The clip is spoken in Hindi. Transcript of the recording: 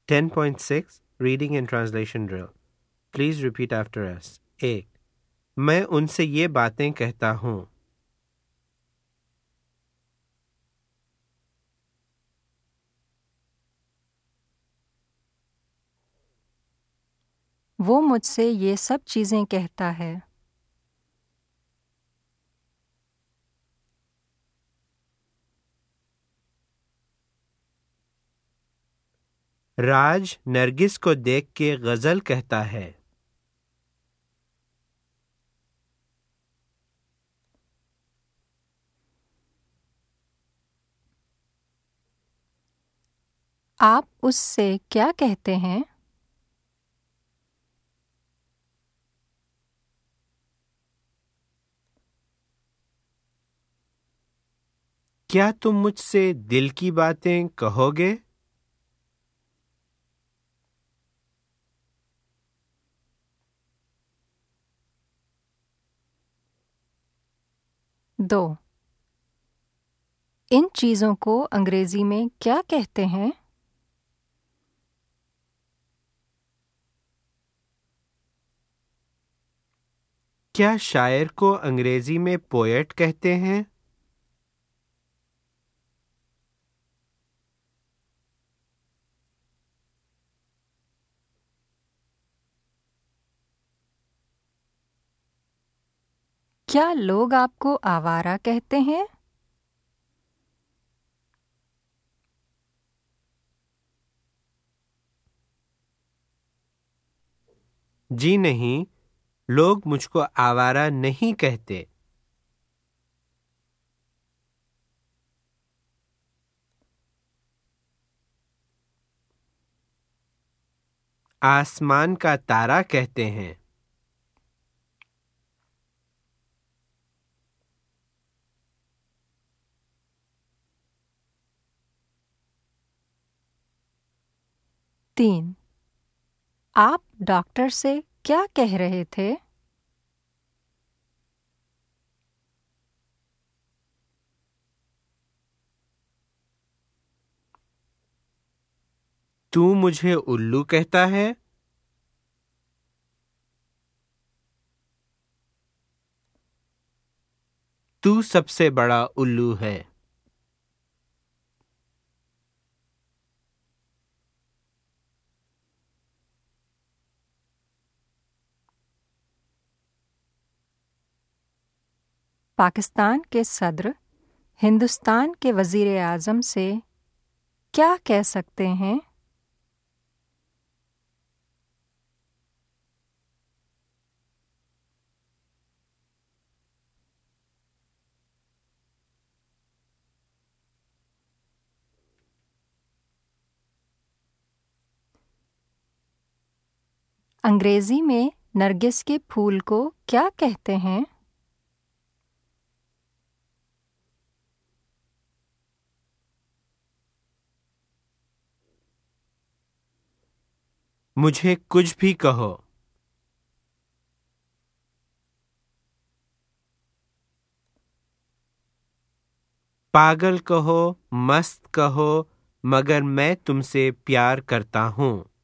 10.6 Reading and Translation Drill. Please repeat after us. 1. मैं उनसे ये बातें कहता हूँ. वो मुझसे ये सब चीज़ें कहता है. राज नरगिस को देख के गजल कहता है. आप उससे क्या कहते हैं? क्या तुम मुझसे दिल की बातें कहोगे? दो. इन चीज़ों को अंग्रेजी में क्या कहते हैं? क्या शायर को अंग्रेजी में पोएट कहते हैं? क्या लोग आपको आवारा कहते हैं? जी नहीं, लोग मुझको आवारा नहीं कहते. आसमान का तारा कहते हैं. तीन. आप डॉक्टर से क्या कह रहे थे? तू मुझे उल्लू कहता है? तू सबसे बड़ा उल्लू है. पाकिस्तान के सदर हिंदुस्तान के वज़ीर आज़म से क्या कह सकते हैं? अंग्रेजी में नरगिस के फूल को क्या कहते हैं? मुझे कुछ भी कहो. पागल कहो, मस्त कहो, मगर मैं तुमसे प्यार करता हूँ.